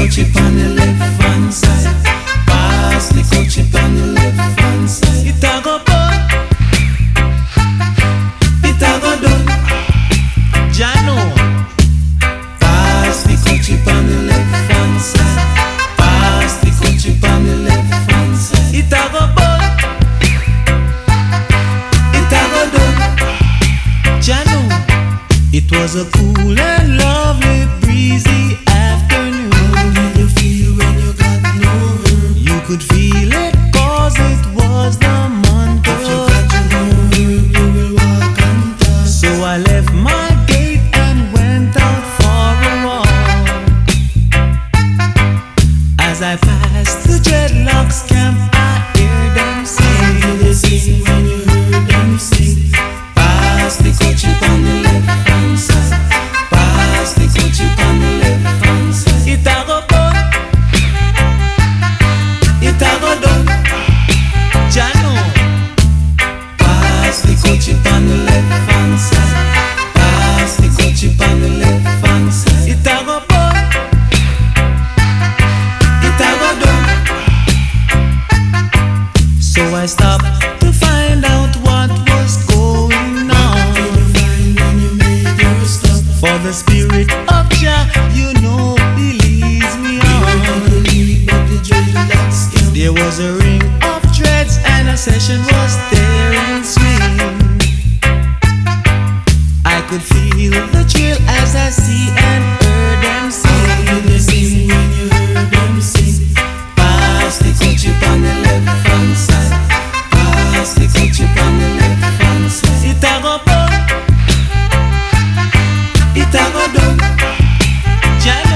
coachy on the left hand side. Pass the coachy on the left hand side. It a go burn, it a go done. Jano. Pass the coachy on the left hand side. Pass the coachy on the left hand side. It a go burn, it a go done. Jano. It was a cool and lovely breezy afternoon. How did you feel when you got no her? You could feel it cause it was the month of. If you got your no her, you will walk and talk. So I left my gate and went out for a walk. As I passed the dreadlocks camp, I hear them sing. How did they sing when you heard them sing? Pass the coachy on the left hand side. Pass the coachy on the left hand side. It a go burn, it a go done. Jano. Pass the coachy on the left hand side. Pass the coachy on the left hand side. It a go burn, it a go done. So I stopped to find out what was going on. For the spirit of Jah, you know, he leads me on. There was a ring of dreads and a session was there in swing. I could feel the thrill as I see and heard them sing. How did they sing when you heard them sing? Pass the coachy on the left hand side. Pass the coachy on the left hand side. It a go burn, it a go done. Jano.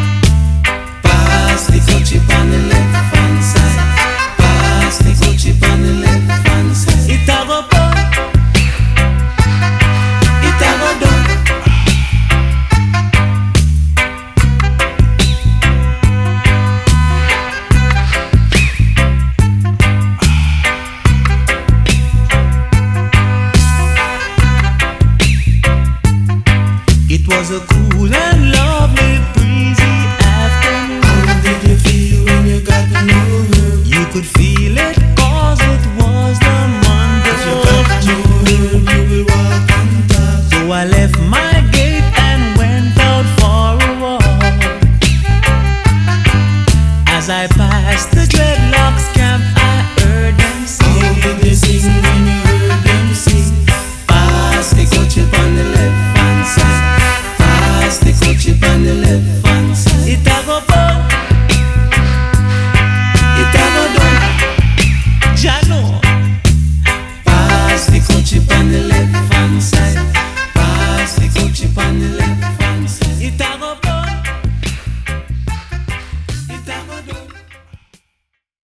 Pass the coachy on the left hand side. Pass the coachy on the left hand side. It a go burn, it a go done. It was a cool and lovely breezy afternoon. How did you feel when you got no her? You could feel it cause it was the month of. If you got no her, you will walk and talk. So I left my gate and went out for a walk. As I passed the dreadlocks camp,